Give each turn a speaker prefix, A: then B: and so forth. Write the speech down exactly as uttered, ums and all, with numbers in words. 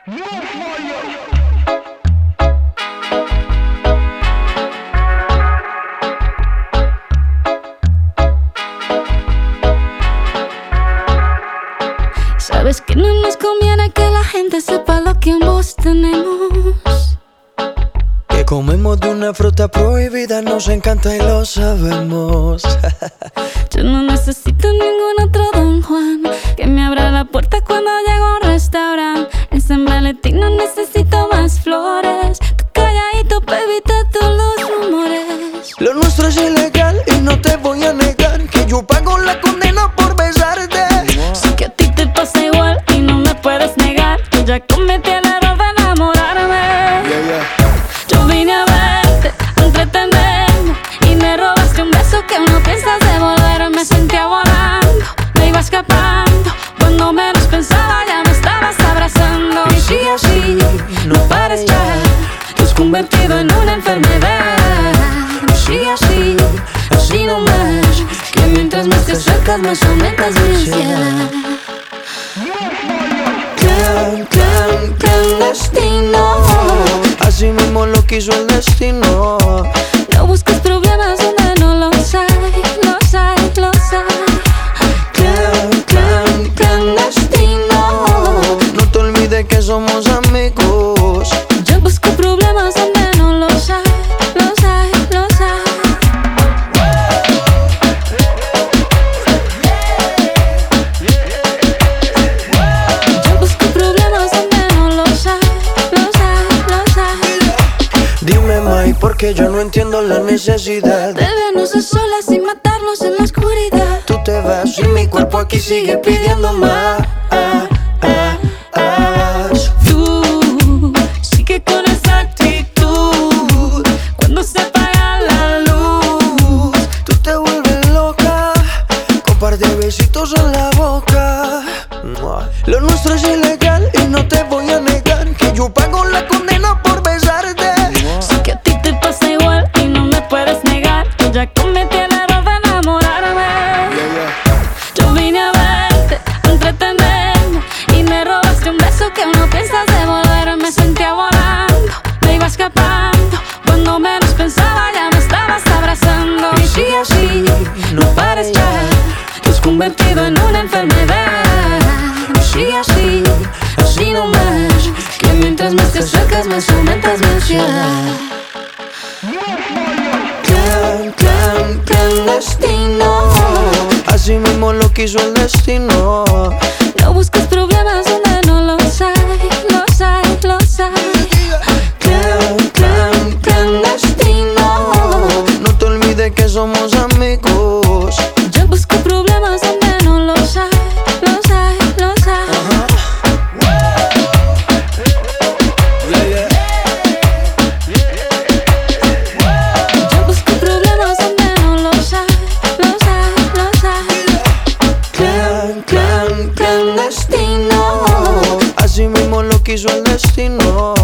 A: Sabes que no nos conviene que la gente sepa lo que ambos tenemos.
B: Que comemos de una fruta prohibida, nos encanta y lo sabemos.
A: Yo no necesito ningún otro Don Juan que me abra la puerta cuando llego a un restaurante. En San Valentín no necesito más flores. Tú calladito, baby, te todos los rumores.
B: Lo nuestro es ilegal y no te voy a negar que yo pago la condena por besarte.
A: Sé que a ti te pasa igual y no me puedes negar que ya cometí el error de enamorarme.
B: Yeah, yeah.
A: Yo vine a verte, a entretenerme, y me robaste un beso que no piensas devolver. Me sentía volando, me iba escapando. Cuando menos pensaba ya me estabas abrazando. Y sigue así, no pares ya, te has convertido en una enfermedad. Y sigue así, así nomás, que mientras más te acercas más aumentas mi ansiedad.
B: Clan, clan, clandestino, así mismo lo quiso el destino.
A: No busques problemas donde no los hay, los hay, los hay.
B: Clan, clan, clandestino, no te olvides que somos amigos.
A: Yo busco problemas donde no los hay, los hay, los hay. Yo busco problemas donde no los hay, los hay, los hay.
B: Dime, Mai, porque yo no entiendo la necesidad
A: De vernos a solas sin matarnos en la oscuridad.
B: Tú te vas y mi cuerpo aquí sigue pidiendo más.
A: Tú sigue con esa actitud cuando se apaga la luz.
B: Tú te vuelves loca con par de besitos en la boca. Lo nuestro es ilegal y no te voy a negar que yo pago la condena por besarte.
A: Sé que a ti te pasa igual y no me puedes negar que ya cometí el error de enamorarme. Yo vine a verte, a entretenerme, y me robaste un beso que no piensas devolver. Me sentía volando, me iba escapando. Cuando menos pensaba ya me estabas abrazando. Y sigue así, no pares ya, te has convertido en una enfermedad. Y sigue así, así nomás, que mientras más te acercas más aumentas mi ansiedad.
B: Clan, clan, clandestino, así mismo lo quiso el destino.
A: No busques problemas donde no los hay, los hay, los hay.
B: Clan, clan, clandestino, no te olvides que somos amigos.
A: Yo busco problemas donde no los hay, los hay, los hay. Yo busco problemas donde no los hay, los hay, los hay.
B: Clan, clan, clandestino, así mismo lo quiso el destino.